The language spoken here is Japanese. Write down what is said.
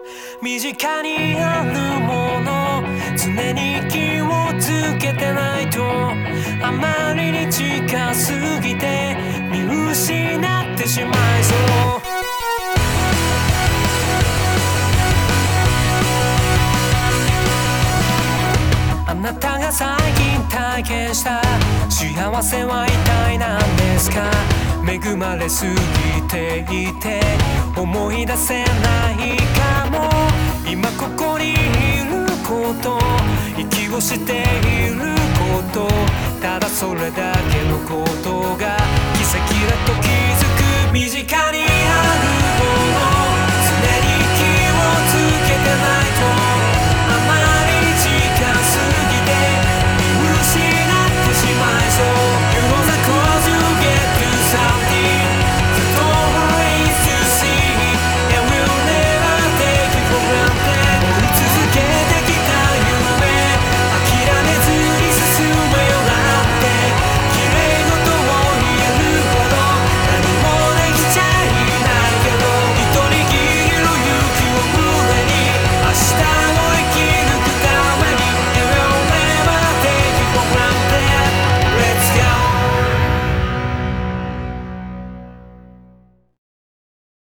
身近にあるもの常に気をつけてないとあまりに近すぎて見失ってしまいそう。あなたが最近体験した幸せは一体何ですか。恵まれすぎていて思い出せないかも。今ここにいること、息をしていること、ただそれだけのことが奇跡だと気づく。身近にあるもの